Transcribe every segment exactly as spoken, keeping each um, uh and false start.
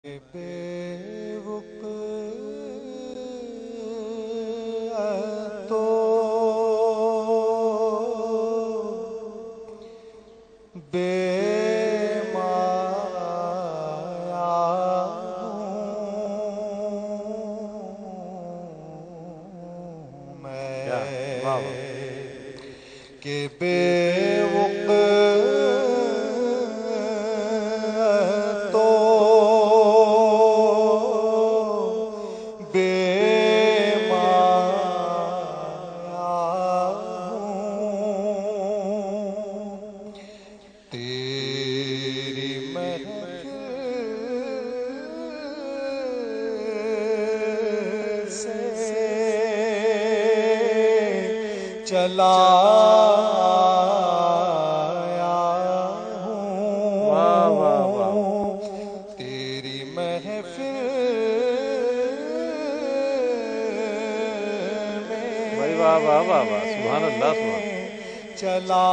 بے وقعتو بے مایا ہوں میں کہ بے چلا ہوں تیری محفل میں واہ واہ واہ واہ سبحان اللہ سبحان چلا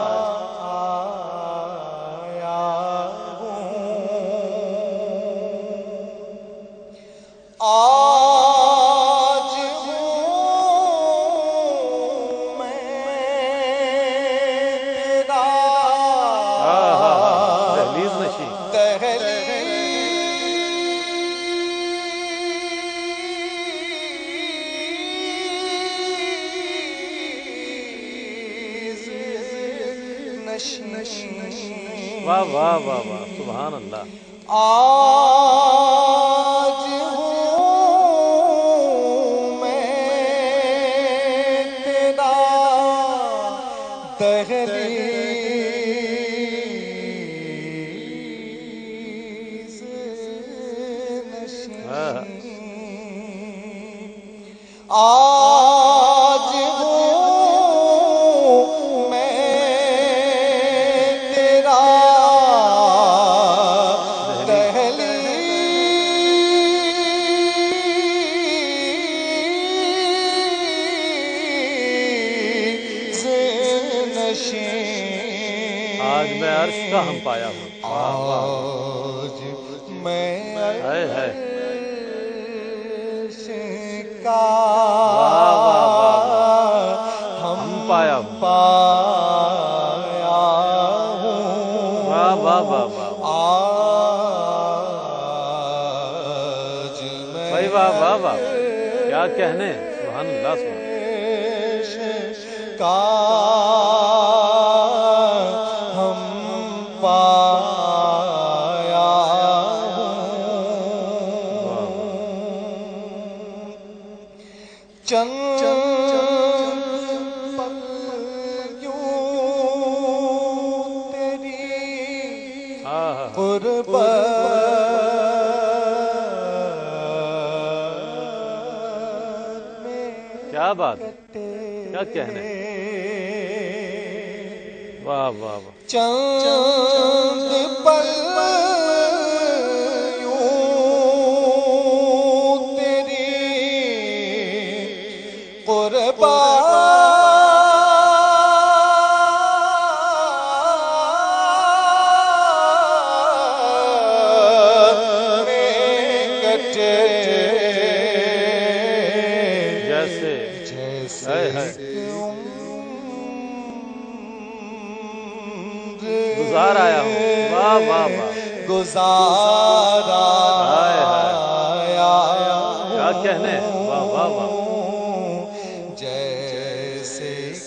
واہ واہ واہ واہ سبحان اللہ آج ہوں میں تیرا دہلیز نشین آج ہوں میں تیرا آج میں عرش کا ہم پایا ہوں آج میں عرش کا ہم پایا ہوں پایا ہوں واہ واہ واہ واہ آج میں واہ واہ واہ کیا کہنے سبحان اللہ سبحان کا ہم پایا ہوں چند پل یوں تیری قربت میں کیا بات کیا کہنے واہ واہ واہ چند پل یوں تیری قربت میں کٹے جیسے جیسے گزار آیا ہوں واہ واہ واہ گزار آیا کیا کہنے واہ واہ واہ جیسے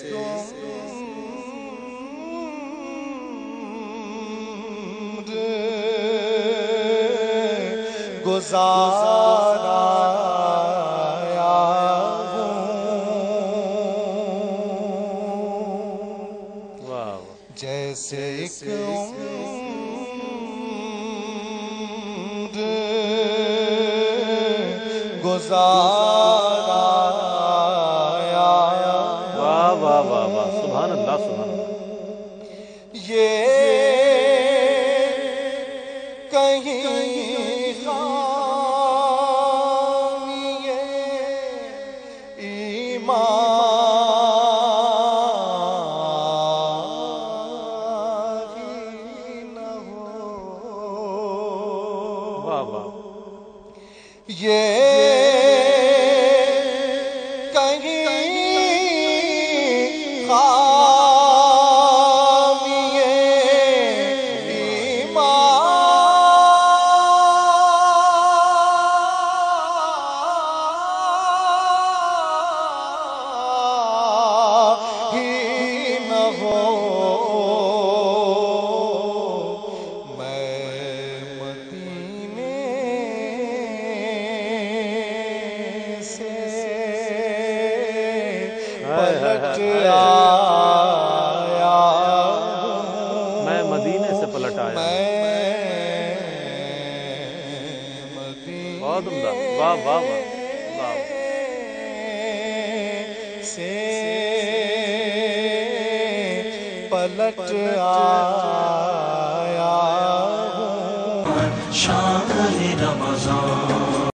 گزار آیا واہ جیسے ایک عمر گزار آیا واہ واہ واہ واہ سبحان اللہ سبحان اللہ یہ کہیں خامی ایمان واہ واہ یہ کہیں خامی ایمان ہی نہ ہو پلٹ آیا میں مدینے سے پلٹ آیا بہت عمدہ واہ واہ واہ سے پلٹ آیا شان رمضان